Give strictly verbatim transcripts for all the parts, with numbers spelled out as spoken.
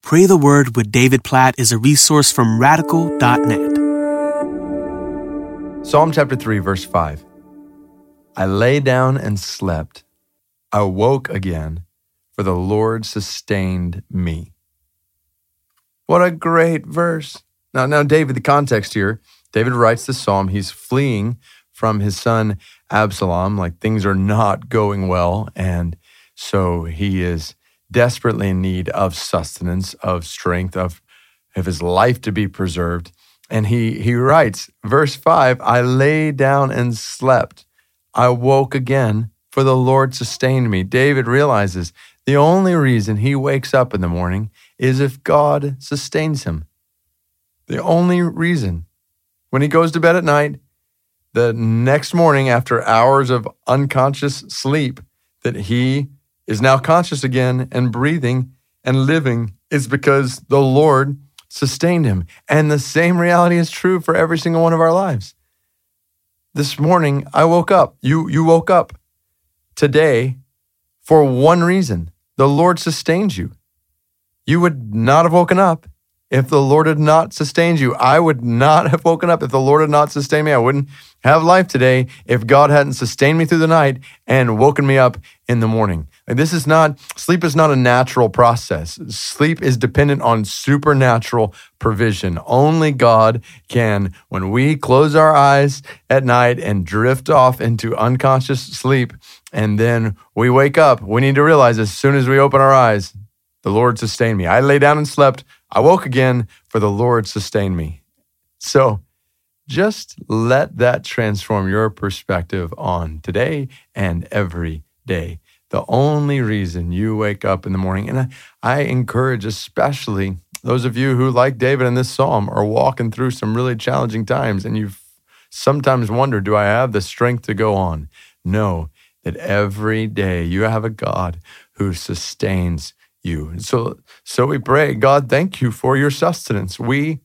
Pray the Word with David Platt is a resource from radical dot net. Psalm chapter three, verse five. I lay down and slept. I woke again, for the Lord sustained me. What a great verse. Now, now, David, the context here, David writes this psalm. He's fleeing from his son Absalom, like things are not going well. And so he is desperately in need of sustenance, of strength, of, of his life to be preserved. And he, he writes, verse five, I lay down and slept. I woke again, for the Lord sustained me. David realizes the only reason he wakes up in the morning is if God sustains him. The only reason. When he goes to bed at night, the next morning after hours of unconscious sleep, that he is now conscious again and breathing and living is because the Lord sustained him. And the same reality is true for every single one of our lives. This morning, I woke up. You, you woke up today for one reason. The Lord sustained you. You would not have woken up if the Lord had not sustained you. I would not have woken up if the Lord had not sustained me. I wouldn't have life today if God hadn't sustained me through the night and woken me up in the morning. Like, this is not, sleep is not a natural process. Sleep is dependent on supernatural provision. Only God can, when we close our eyes at night and drift off into unconscious sleep, and then we wake up, we need to realize as soon as we open our eyes, the Lord sustained me. I lay down and slept. I woke again, for the Lord sustained me. So just let that transform your perspective on today and every day. The only reason you wake up in the morning, and I, I encourage especially those of you who, like David in this psalm, are walking through some really challenging times, and you've sometimes wondered, do I have the strength to go on? Know that every day you have a God who sustains you. And so, so we pray, God, thank you for your sustenance. We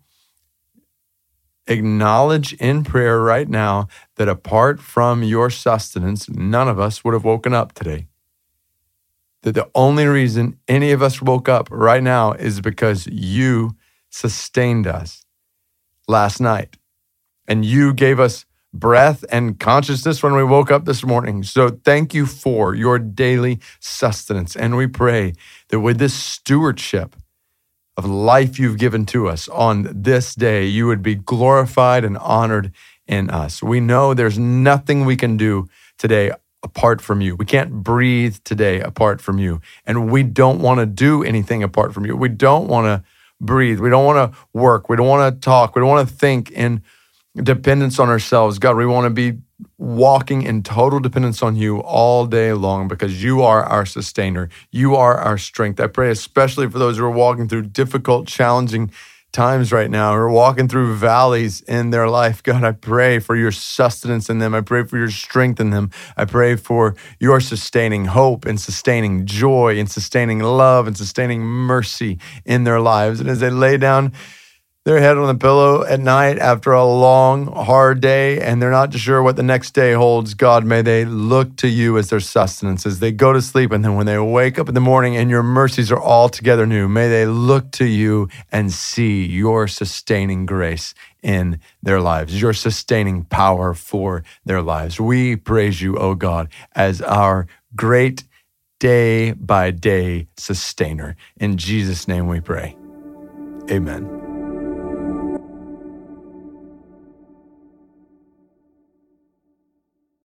acknowledge in prayer right now that apart from your sustenance, none of us would have woken up today. That the only reason any of us woke up right now is because you sustained us last night. And you gave us breath and consciousness when we woke up this morning. So thank you for your daily sustenance. And we pray that with this stewardship of life you've given to us on this day, you would be glorified and honored in us. We know there's nothing we can do today apart from you. We can't breathe today apart from you. And we don't want to do anything apart from you. We don't want to breathe. We don't want to work. We don't want to talk. We don't want to think in dependence on ourselves. God, we want to be walking in total dependence on you all day long because you are our sustainer. You are our strength. I pray especially for those who are walking through difficult, challenging times right now, who are walking through valleys in their life. God, I pray for your sustenance in them. I pray for your strength in them. I pray for your sustaining hope and sustaining joy and sustaining love and sustaining mercy in their lives. And as they lay down their head on the pillow at night after a long, hard day, and they're not sure what the next day holds, God, may they look to you as their sustenance as they go to sleep. And then when they wake up in the morning and your mercies are altogether new, may they look to you and see your sustaining grace in their lives, your sustaining power for their lives. We praise you, O God, as our great day by day sustainer. In Jesus' name we pray. Amen.